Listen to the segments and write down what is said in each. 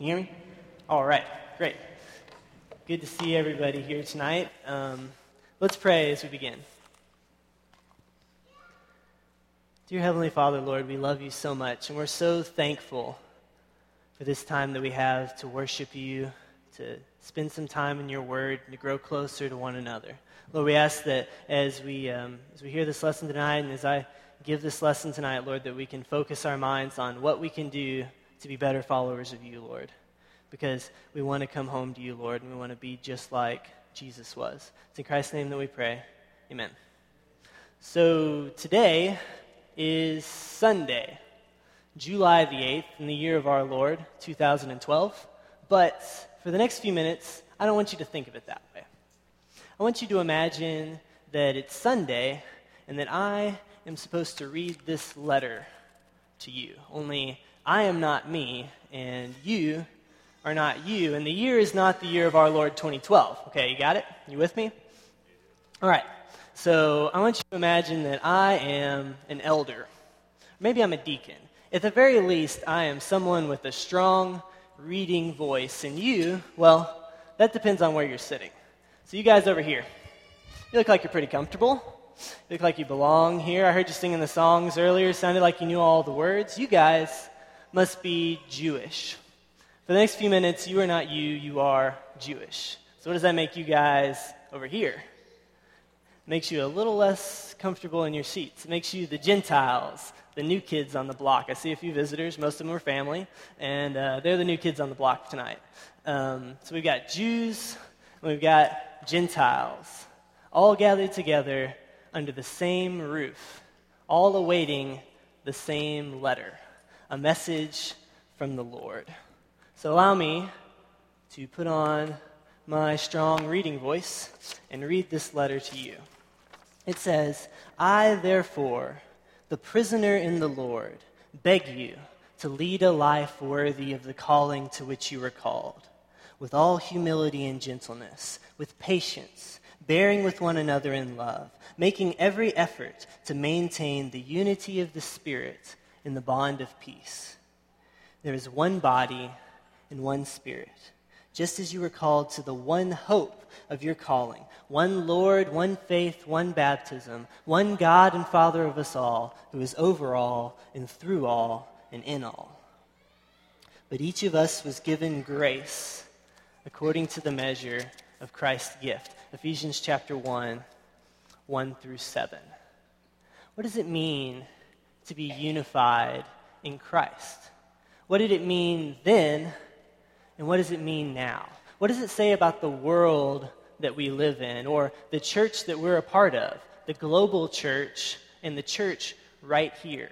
you hear me? All right, great. Good to see everybody here tonight. Let's pray as we begin. Dear Heavenly Father, Lord, we love you so much, and we're so thankful for this time that we have to worship you, to spend some time in your word, and to grow closer to one another. Lord, we ask that as we hear this lesson tonight, and as I give this lesson tonight, Lord, that we can focus our minds on what we can do to be better followers of you, Lord, because we want to come home to you, Lord, and we want to be just like Jesus was. It's in Christ's name that we pray. Amen. So today is Sunday, July the 8th, in the year of our Lord, 2012. But for the next few minutes, I don't want you to think of it that way. I want you to imagine that it's Sunday and that I am supposed to read this letter to you. Only I am not me, and you are not you, and the year is not the year of our Lord 2012. Okay, you got it? You with me? All right. So I want you to imagine that I am an elder. Maybe I'm a deacon. At the very least, I am someone with a strong reading voice. And you, well, that depends on where you're sitting. So you guys over here, you look like you're pretty comfortable. You look like you belong here. I heard you singing the songs earlier. It sounded like you knew all the words. You guys must be Jewish. For the next few minutes, you are not you, you are Jewish. So what does that make you guys over here? Makes you a little less comfortable in your seats. It makes you the Gentiles, the new kids on the block. I see a few visitors. Most of them are family, and they're the new kids on the block tonight. So we've got Jews, and we've got Gentiles, all gathered together under the same roof, all awaiting the same letter, a message from the Lord. So allow me to put on my strong reading voice and read this letter to you. It says, I, therefore, the prisoner in the Lord, beg you to lead a life worthy of the calling to which you were called, with all humility and gentleness, with patience, bearing with one another in love, making every effort to maintain the unity of the Spirit in the bond of peace. There is one body and one Spirit, just as you were called to the one hope of your calling, one Lord, one faith, one baptism, one God and Father of us all, who is over all and through all and in all. But each of us was given grace according to the measure of Christ's gift. Ephesians chapter 1, 1 through 7. What does it mean to be unified in Christ? What did it mean then, and what does it mean now? What does it say about the world that we live in, or the church that we're a part of, the global church and the church right here?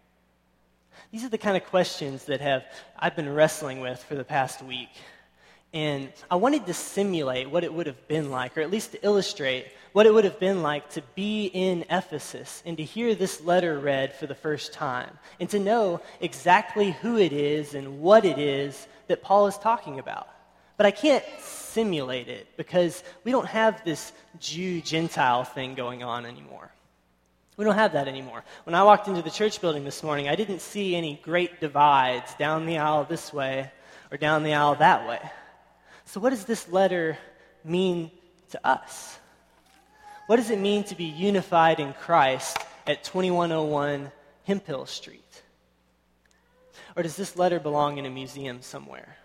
These are the kind of questions that I've been wrestling with for the past week. And I wanted to simulate what it would have been like, or at least to illustrate what it would have been like to be in Ephesus and to hear this letter read for the first time, and to know exactly who it is and what it is that Paul is talking about. But I can't simulate it because we don't have this Jew-Gentile thing going on anymore. We don't have that anymore. When I walked into the church building this morning, I didn't see any great divides down the aisle this way or down the aisle that way. So what does this letter mean to us? What does it mean to be unified in Christ at 2101 Hemphill Street? Or does this letter belong in a museum somewhere?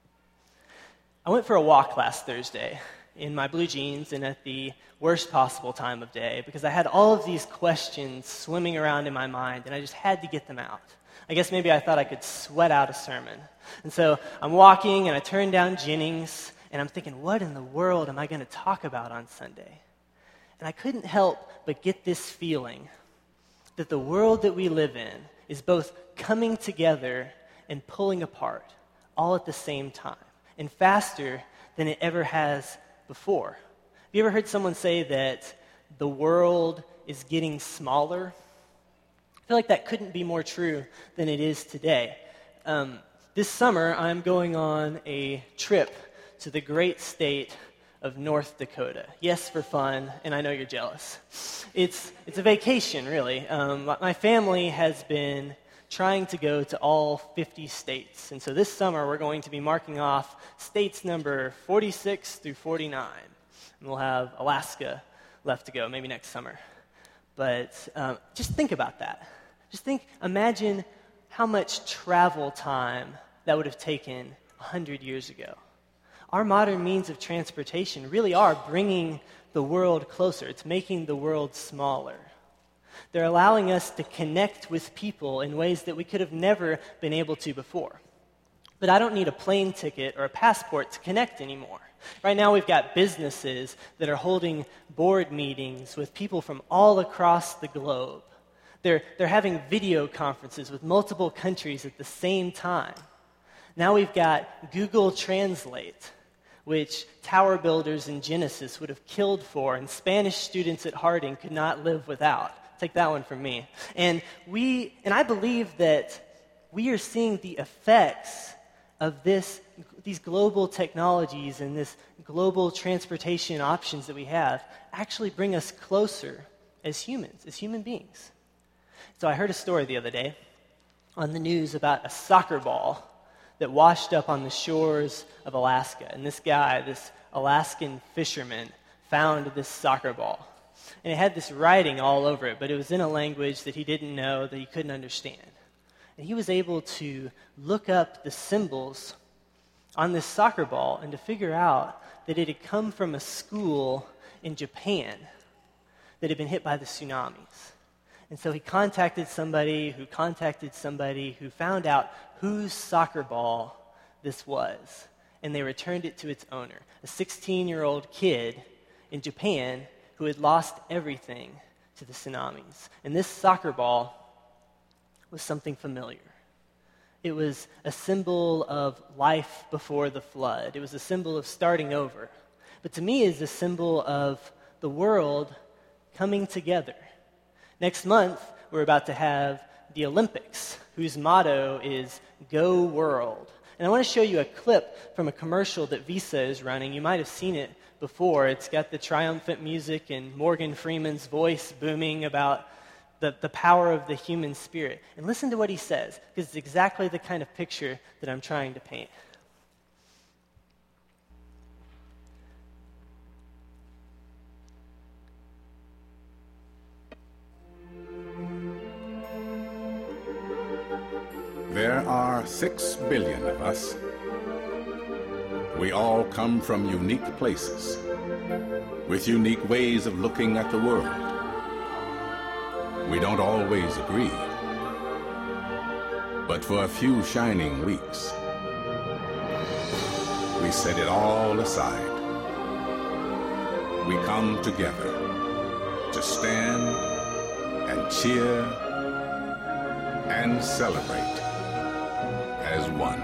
I went for a walk last Thursday in my blue jeans and at the worst possible time of day because I had all of these questions swimming around in my mind and I just had to get them out. I guess maybe I thought I could sweat out a sermon. And so I'm walking and I turn down Jennings and I'm thinking, what in the world am I going to talk about on Sunday? And I couldn't help but get this feeling that the world that we live in is both coming together and pulling apart all at the same time, and faster than it ever has before. Have you ever heard someone say that the world is getting smaller? I feel like that couldn't be more true than it is today. This summer, I'm going on a trip to the great state of North Dakota. Yes, for fun, and I know you're jealous. It's a vacation, really. My family has been trying to go to all 50 states. And so this summer, we're going to be marking off states number 46 through 49. And we'll have Alaska left to go, maybe next summer. But just think about that. Imagine how much travel time that would have taken 100 years ago. Our modern means of transportation really are bringing the world closer. It's making the world smaller. They're allowing us to connect with people in ways that we could have never been able to before. But I don't need a plane ticket or a passport to connect anymore. Right now we've got businesses that are holding board meetings with people from all across the globe. They're having video conferences with multiple countries at the same time. Now we've got Google Translate, which tower builders in Genesis would have killed for, and Spanish students at Harding could not live without. Take that one from me. And I believe that we are seeing the effects of these global technologies and this global transportation options that we have actually bring us closer as humans, as human beings. So I heard a story the other day on the news about a soccer ball that washed up on the shores of Alaska. And this guy, this Alaskan fisherman, found this soccer ball. And it had this writing all over it, but it was in a language that he didn't know, that he couldn't understand. And he was able to look up the symbols on this soccer ball and to figure out that it had come from a school in Japan that had been hit by the tsunamis. And so he contacted somebody who found out whose soccer ball this was. And they returned it to its owner, a 16-year-old kid in Japan who had lost everything to the tsunamis. And this soccer ball was something familiar. It was a symbol of life before the flood. It was a symbol of starting over. But to me, it's a symbol of the world coming together. Next month, we're about to have the Olympics, whose motto is Go World. And I want to show you a clip from a commercial that Visa is running. You might have seen it before. It's got the triumphant music and Morgan Freeman's voice booming about the power of the human spirit. And listen to what he says, because it's exactly the kind of picture that I'm trying to paint. There are 6 billion of us. We all come from unique places, with unique ways of looking at the world. We don't always agree, but for a few shining weeks, we set it all aside. We come together to stand and cheer and celebrate as one.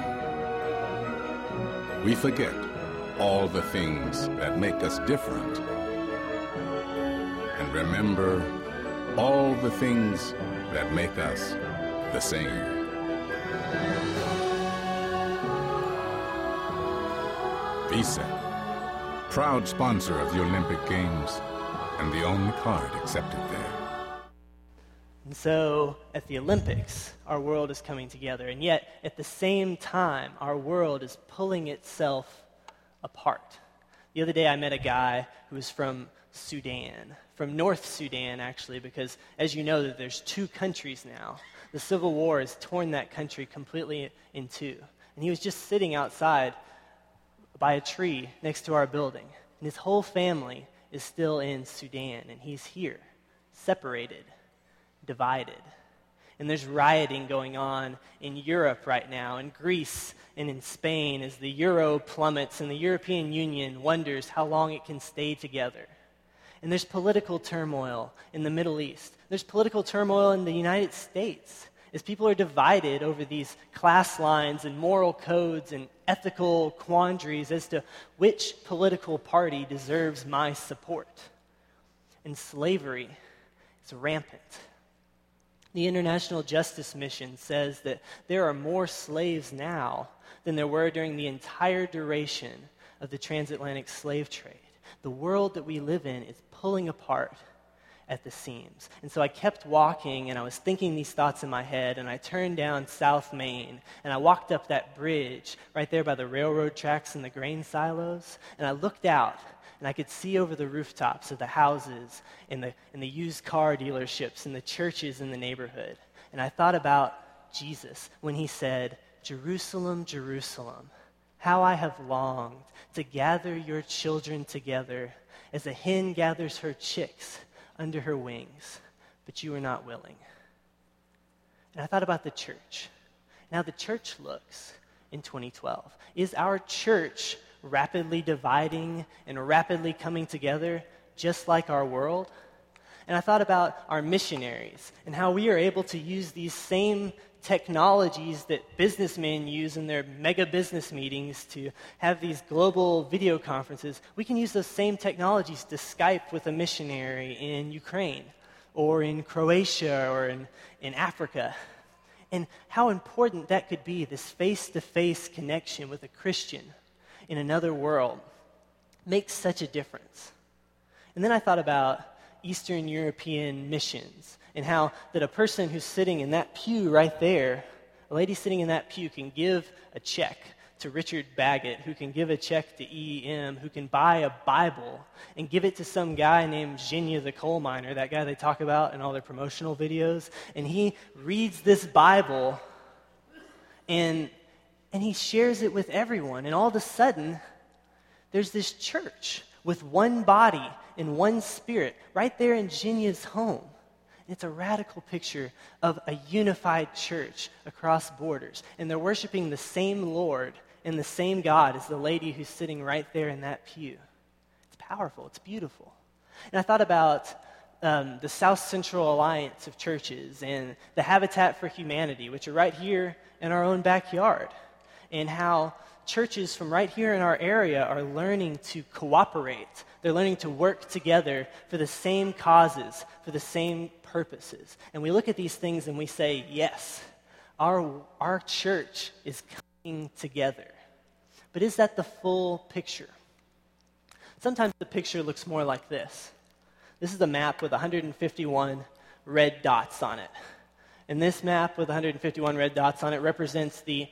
We forget all the things that make us different and remember all the things that make us the same. Visa, proud sponsor of the Olympic Games and the only card accepted there. And so, at the Olympics, our world is coming together. And yet, at the same time, our world is pulling itself apart. The other day, I met a guy who was from Sudan, from North Sudan, actually, because, as you know, that there's 2 countries now. The Civil War has torn that country completely in 2. And he was just sitting outside by a tree next to our building. And his whole family is still in Sudan, and he's here, separated, divided. And there's rioting going on in Europe right now, in Greece and in Spain, as the euro plummets and the European Union wonders how long it can stay together. And there's political turmoil in the Middle East. There's political turmoil in the United States as people are divided over these class lines and moral codes and ethical quandaries as to which political party deserves my support. And slavery is rampant. The International Justice Mission says that there are more slaves now than there were during the entire duration of the transatlantic slave trade. The world that we live in is pulling apart, at the seams. And so I kept walking, and I was thinking these thoughts in my head, and I turned down South Main, and I walked up that bridge right there by the railroad tracks and the grain silos, and I looked out, and I could see over the rooftops of the houses and the used car dealerships and the churches in the neighborhood. And I thought about Jesus when he said, "Jerusalem, Jerusalem, how I have longed to gather your children together as a hen gathers her chicks under her wings, but you were not willing." And I thought about the church. Now the church looks in 2012. Is our church rapidly dividing and rapidly coming together just like our world? And I thought about our missionaries and how we are able to use these same technologies that businessmen use in their mega business meetings to have these global video conferences. We can use those same technologies to Skype with a missionary in Ukraine or in Croatia or in Africa. And how important that could be, this face-to-face connection with a Christian in another world, makes such a difference. And then I thought about Eastern European missions and how that a person who's sitting in that pew right there, a lady sitting in that pew can give a check to Richard Baggett, who can give a check to E.E.M., who can buy a Bible and give it to some guy named Zhenya the coal miner, that guy they talk about in all their promotional videos, and he reads this Bible and he shares it with everyone, and all of a sudden, there's this church with one body and one spirit right there in Zhenya's home. It's a radical picture of a unified church across borders. And they're worshiping the same Lord and the same God as the lady who's sitting right there in that pew. It's powerful. It's beautiful. And I thought about the South Central Alliance of Churches and the Habitat for Humanity, which are right here in our own backyard, and how churches from right here in our area are learning to cooperate. They're learning to work together for the same causes, for the same purposes. And we look at these things and we say, yes, our church is coming together. But is that the full picture? Sometimes the picture looks more like this. This is a map with 151 red dots on it. And this map with 151 red dots on it represents the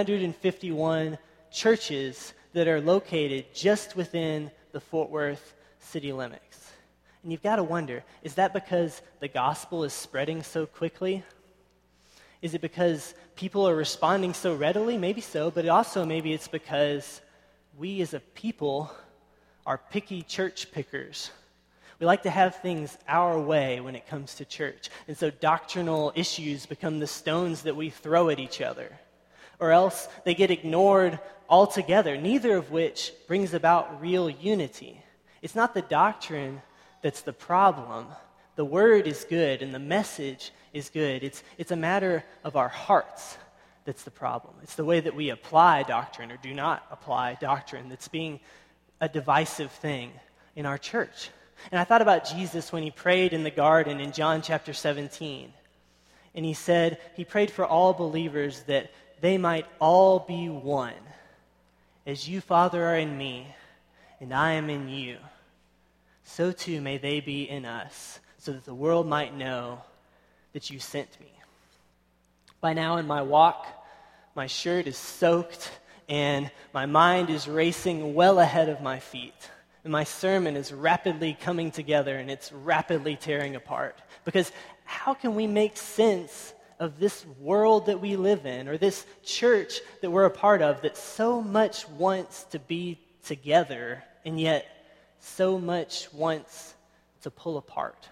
151 churches that are located just within the Fort Worth city limits. And you've got to wonder, is that because the gospel is spreading so quickly? Is it because people are responding so readily? Maybe so, but also maybe it's because we as a people are picky church pickers. We like to have things our way when it comes to church. And so doctrinal issues become the stones that we throw at each other. Or else they get ignored altogether, neither of which brings about real unity. It's not the doctrine that's the problem. The word is good and the message is good. It's a matter of our hearts that's the problem. It's the way that we apply doctrine or do not apply doctrine that's being a divisive thing in our church. And I thought about Jesus when he prayed in the garden in John chapter 17. And he said, he prayed for all believers that they might all be one. As you, Father, are in me, and I am in you, so too may they be in us, so that the world might know that you sent me. By now in my walk, my shirt is soaked, and my mind is racing well ahead of my feet. And my sermon is rapidly coming together, and it's rapidly tearing apart. Because how can we make sense of this world that we live in, or this church that we're a part of that so much wants to be together, and yet so much wants to pull apart?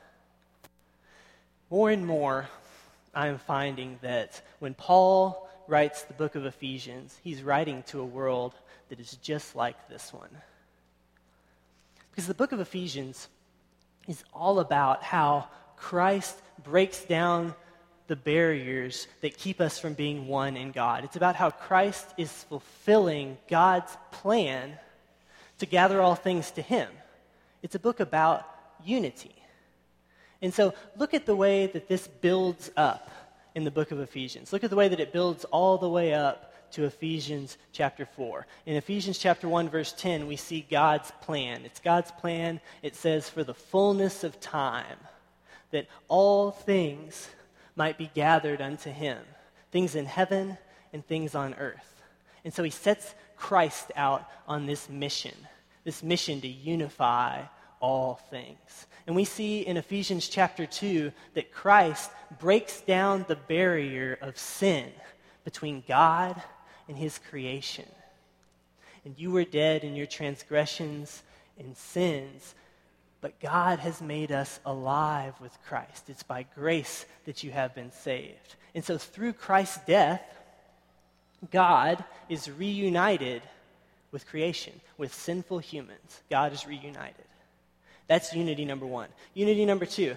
More and more, I am finding that when Paul writes the book of Ephesians, he's writing to a world that is just like this one. Because the book of Ephesians is all about how Christ breaks down the barriers that keep us from being one in God. It's about how Christ is fulfilling God's plan to gather all things to him. It's a book about unity. And so look at the way that this builds up in the book of Ephesians. Look at the way that it builds all the way up to Ephesians chapter 4. In Ephesians chapter 1, verse 10, we see God's plan. It's God's plan. It says, for the fullness of time. that all things might be gathered unto him, things in heaven and things on earth. And so he sets Christ out on this mission to unify all things. And we see in Ephesians chapter 2 that Christ breaks down the barrier of sin between God and his creation. And you were dead in your transgressions and sins, but God has made us alive with Christ. It's by grace that you have been saved. And so through Christ's death, God is reunited with creation, with sinful humans. God is reunited. That's unity number one. Unity number two,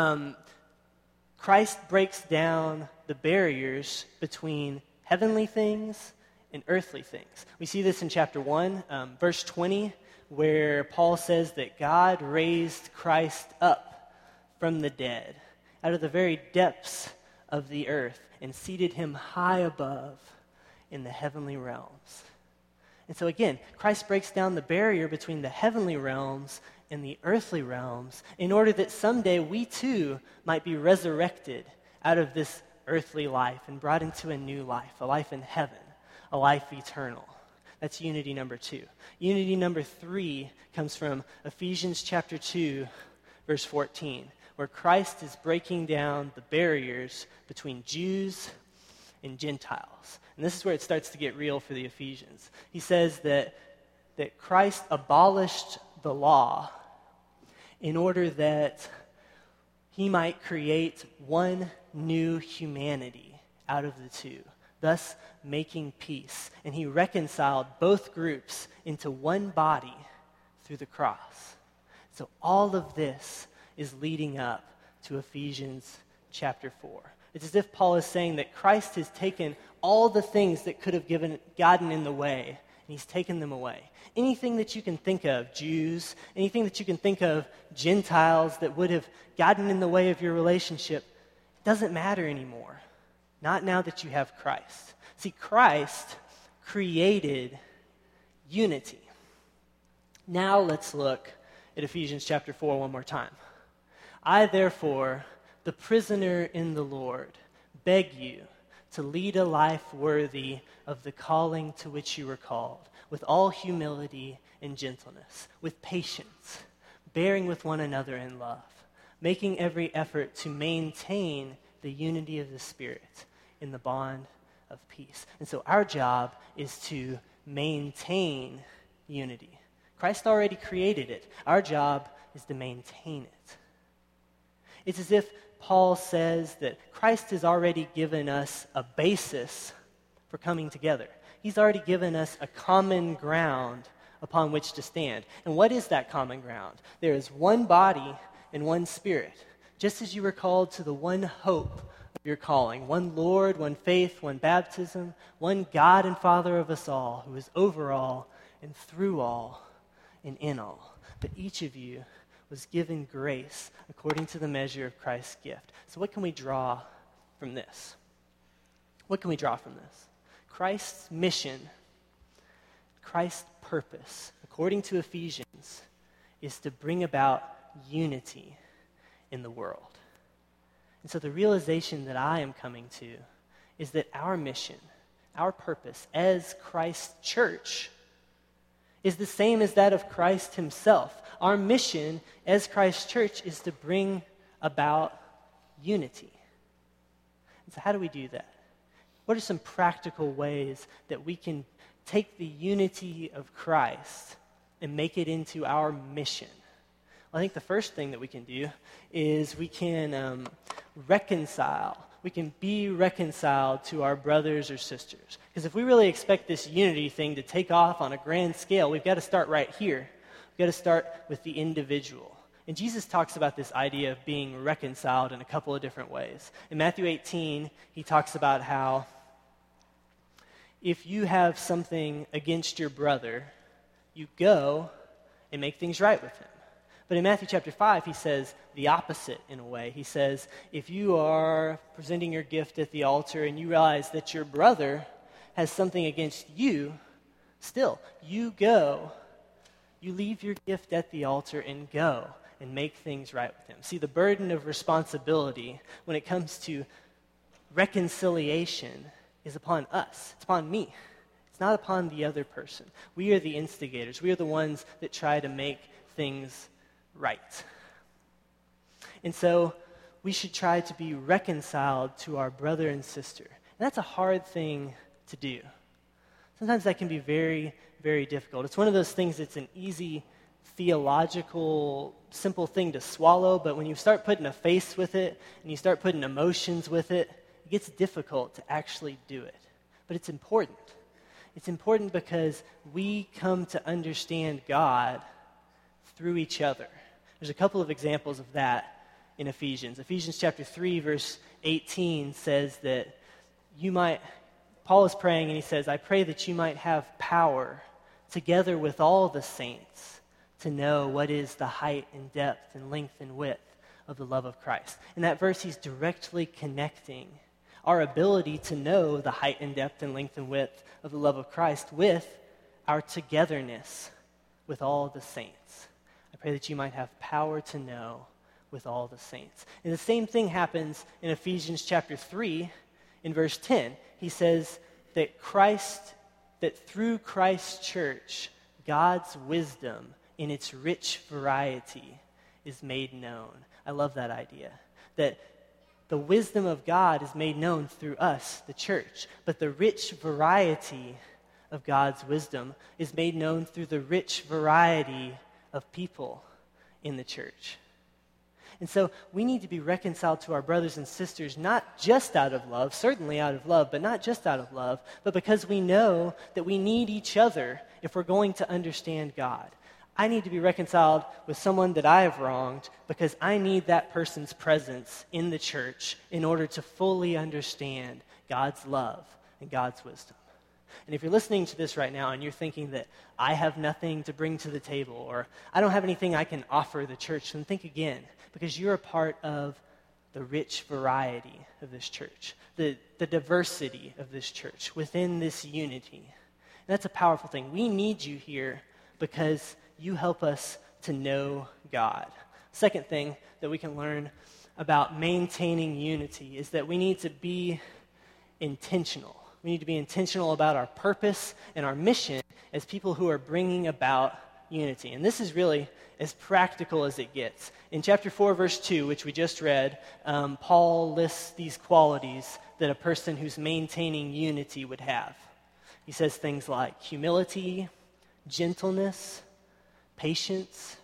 Christ breaks down the barriers between heavenly things and earthly things. We see this in chapter 1, verse 20, where Paul says that God raised Christ up from the dead, out of the very depths of the earth, and seated him high above in the heavenly realms. And so again, Christ breaks down the barrier between the heavenly realms and the earthly realms in order that someday we too might be resurrected out of this earthly life and brought into a new life, a life in heaven, a life eternal. That's unity number 2. Unity number 3 comes from Ephesians chapter 2, verse 14, where Christ is breaking down the barriers between Jews and Gentiles. And this is where it starts to get real for the Ephesians. He says that Christ abolished the law in order that he might create one new humanity out of the two, thus making peace. And he reconciled both groups into one body through the cross. So all of this is leading up to Ephesians chapter 4. It's as if Paul is saying that Christ has taken all the things that could have gotten in the way, and he's taken them away. Anything that you can think of, Jews, anything that you can think of, Gentiles, that would have gotten in the way of your relationship, doesn't matter anymore. Not now that you have Christ. See, Christ created unity. Now let's look at Ephesians chapter 4 one more time. I, therefore, the prisoner in the Lord, beg you to lead a life worthy of the calling to which you were called, with all humility and gentleness, with patience, bearing with one another in love, making every effort to maintain the unity of the Spirit in the bond of peace. And so our job is to maintain unity. Christ already created it. Our job is to maintain it. It's as if Paul says that Christ has already given us a basis for coming together. He's already given us a common ground upon which to stand. And what is that common ground? There is one body and one Spirit, just as you were called to the one hope of your calling, one Lord, one faith, one baptism, one God and Father of us all, who is over all and through all and in all. But each of you was given grace according to the measure of Christ's gift. So what can we draw from this? What can we draw from this? Christ's mission, Christ's purpose, according to Ephesians, is to bring about unity in the world. And so the realization that I am coming to is that our mission, our purpose as Christ's church is the same as that of Christ himself. Our mission as Christ's church is to bring about unity. And so how do we do that? What are some practical ways that we can take the unity of Christ and make it into our mission? Well, I think the first thing that we can do is we can reconcile. We can be reconciled to our brothers or sisters. Because if we really expect this unity thing to take off on a grand scale, we've got to start right here. We've got to start with the individual. And Jesus talks about this idea of being reconciled in a couple of different ways. In Matthew 18, he talks about how if you have something against your brother, you go and make things right with him. But in Matthew chapter 5, he says the opposite in a way. He says, if you are presenting your gift at the altar and you realize that your brother has something against you, still, you go, you leave your gift at the altar and go and make things right with him. See, the burden of responsibility when it comes to reconciliation is upon us. It's upon me. It's not upon the other person. We are the instigators. We are the ones that try to make things right. And so we should try to be reconciled to our brother and sister. And that's a hard thing to do. Sometimes that can be very, very difficult. It's one of those things that's an easy theological, simple thing to swallow, but when you start putting a face with it and you start putting emotions with it, it gets difficult to actually do it. But it's important. It's important because we come to understand God through each other. There's a couple of examples of that in Ephesians. Ephesians chapter 3, verse 18 says that Paul is praying and he says, I pray that you might have power together with all the saints to know what is the height and depth and length and width of the love of Christ. In that verse, he's directly connecting our ability to know the height and depth and length and width of the love of Christ with our togetherness with all the saints. I pray that you might have power to know with all the saints. And the same thing happens in Ephesians chapter 3 in verse 10. He says that through Christ's church, God's wisdom in its rich variety is made known. I love that idea. That the wisdom of God is made known through us, the church, but the rich variety of God's wisdom is made known through the rich variety of people in the church. And so we need to be reconciled to our brothers and sisters, not just out of love, certainly out of love, but not just out of love, but because we know that we need each other if we're going to understand God. I need to be reconciled with someone that I have wronged because I need that person's presence in the church in order to fully understand God's love and God's wisdom. And if you're listening to this right now and you're thinking that I have nothing to bring to the table or I don't have anything I can offer the church, then think again, because you're a part of the rich variety of this church, the diversity of this church within this unity. And that's a powerful thing. We need you here because you help us to know God. Second thing that we can learn about maintaining unity is that we need to be intentional. We need to be intentional about our purpose and our mission as people who are bringing about unity. And this is really as practical as it gets. In chapter 4, verse 2, which we just read, Paul lists these qualities that a person who's maintaining unity would have. He says things like humility, gentleness, patience,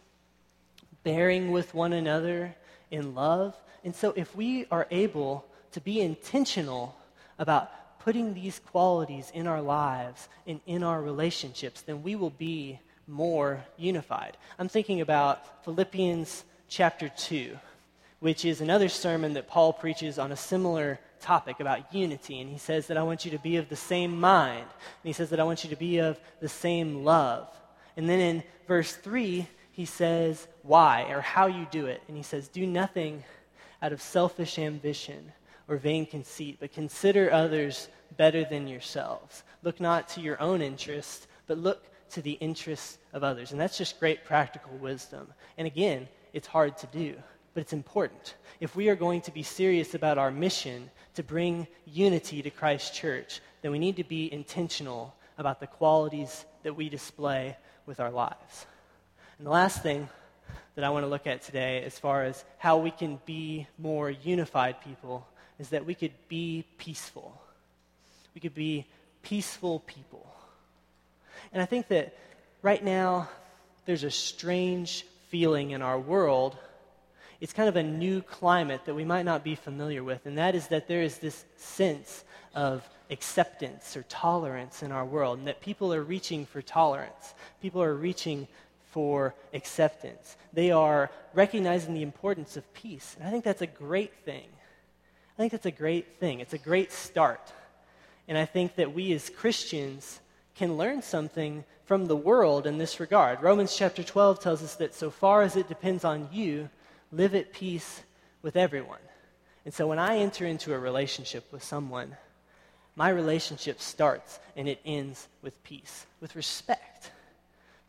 bearing with one another in love. And so if we are able to be intentional about putting these qualities in our lives and in our relationships, then we will be more unified. I'm thinking about Philippians chapter 2, which is another sermon that Paul preaches on a similar topic about unity. And he says that I want you to be of the same mind. And he says that I want you to be of the same love. And then in verse 3, he says why or how you do it. And he says, do nothing out of selfish ambition or vain conceit, but consider others better than yourselves. Look not to your own interest, but look to the interests of others. And that's just great practical wisdom. And again, it's hard to do, but it's important. If we are going to be serious about our mission to bring unity to Christ's church, then we need to be intentional about the qualities that we display with our lives. And the last thing that I want to look at today as far as how we can be more unified people is that we could be peaceful. We could be peaceful people. And I think that right now there's a strange feeling in our world. It's kind of a new climate that we might not be familiar with, and that is that there is this sense of acceptance or tolerance in our world, and that people are reaching for tolerance. People are reaching for acceptance. They are recognizing the importance of peace, and I think that's a great thing. I think that's a great thing. It's a great start. And I think that we as Christians can learn something from the world in this regard. Romans chapter 12 tells us that so far as it depends on you, live at peace with everyone. And so when I enter into a relationship with someone, my relationship starts and it ends with peace, with respect.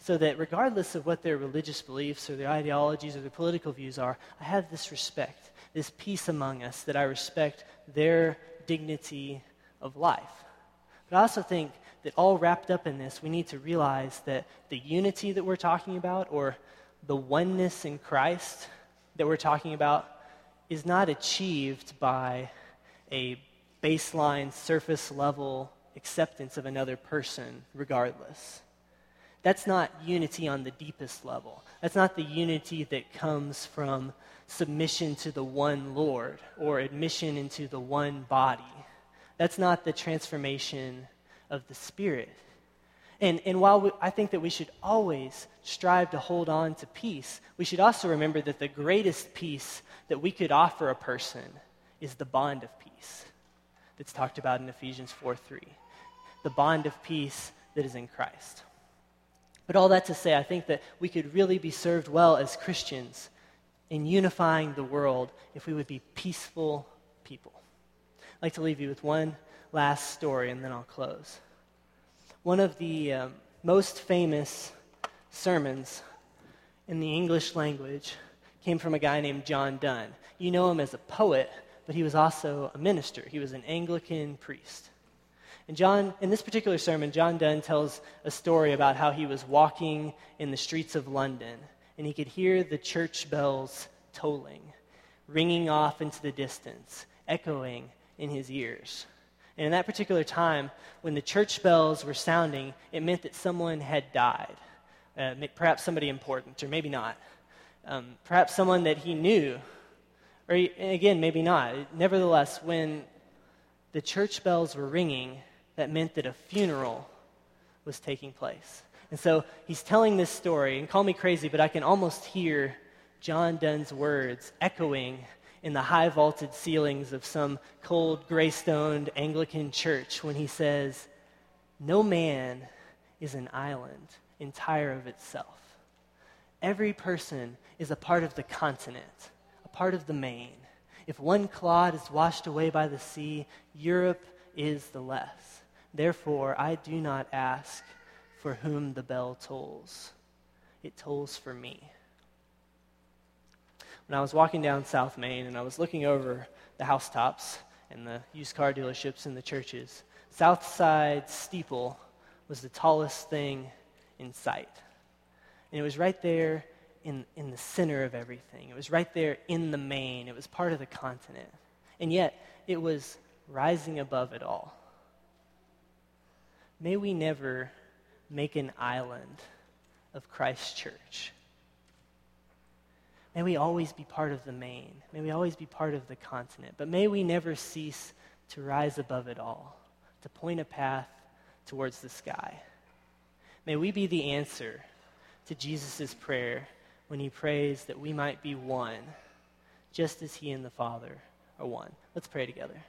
so that regardless of what their religious beliefs or their ideologies or their political views are, I have this respect, this peace among us, that I respect their dignity of life. But I also think that all wrapped up in this, we need to realize that the unity that we're talking about, or the oneness in Christ that we're talking about, is not achieved by a baseline, surface level acceptance of another person regardless. That's not unity on the deepest level. That's not the unity that comes from submission to the one Lord or admission into the one body. That's not the transformation of the Spirit. And while I think that we should always strive to hold on to peace, we should also remember that the greatest peace that we could offer a person is the bond of peace that's talked about in Ephesians 4:3. The bond of peace that is in Christ. But all that to say, I think that we could really be served well as Christians in unifying the world if we would be peaceful people. I'd like to leave you with one last story, and then I'll close. One of the most famous sermons in the English language came from a guy named John Donne. You know him as a poet, but he was also a minister. He was an Anglican priest. And in this particular sermon, John Donne tells a story about how he was walking in the streets of London, and he could hear the church bells tolling, ringing off into the distance, echoing in his ears. And in that particular time, when the church bells were sounding, it meant that someone had died. Perhaps somebody important, or maybe not. Perhaps someone that he knew, or again, maybe not. Nevertheless, when the church bells were ringing, that meant that a funeral was taking place. And so he's telling this story, and call me crazy, but I can almost hear John Donne's words echoing in the high vaulted ceilings of some cold, gray-stoned Anglican church when he says, "No man is an island entire of itself. Every person is a part of the continent, a part of the main. If one clod is washed away by the sea, Europe is the less. Therefore, I do not ask for whom the bell tolls. It tolls for me." When I was walking down South Main and I was looking over the housetops and the used car dealerships and the churches, Southside Steeple was the tallest thing in sight. And it was right there in the center of everything. It was right there in the main. It was part of the continent. And yet, it was rising above it all. May we never make an island of Christ's church. May we always be part of the main. May we always be part of the continent. But may we never cease to rise above it all, to point a path towards the sky. May we be the answer to Jesus' prayer when he prays that we might be one, just as he and the Father are one. Let's pray together.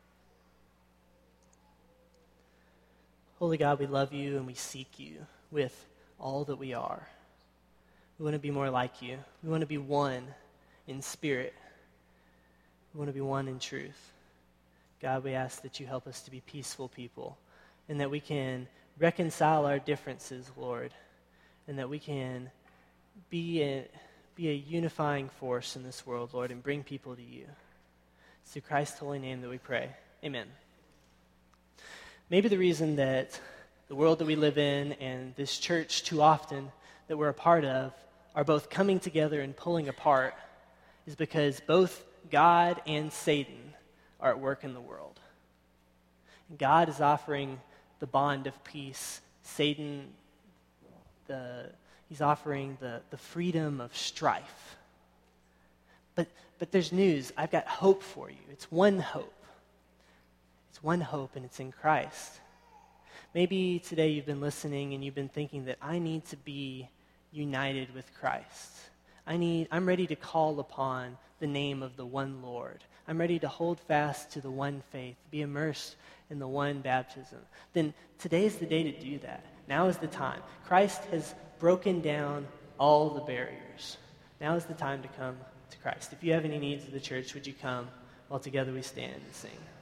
Holy God, we love you and we seek you with all that we are. We want to be more like you. We want to be one in spirit. We want to be one in truth. God, we ask that you help us to be peaceful people and that we can reconcile our differences, Lord, and that we can be a unifying force in this world, Lord, and bring people to you. It's through Christ's holy name that we pray. Amen. Maybe the reason that the world that we live in and this church too often that we're a part of are both coming together and pulling apart is because both God and Satan are at work in the world. And God is offering the bond of peace. Satan, he's offering the freedom of strife. But there's news. I've got hope for you. It's one hope. It's one hope, and it's in Christ. Maybe today you've been listening and you've been thinking that I need to be united with Christ. I'm ready to call upon the name of the one Lord. I'm ready to hold fast to the one faith, be immersed in the one baptism. Then today's the day to do that. Now is the time. Christ has broken down all the barriers. Now is the time to come to Christ. If you have any needs of the church, would you come while together we stand and sing?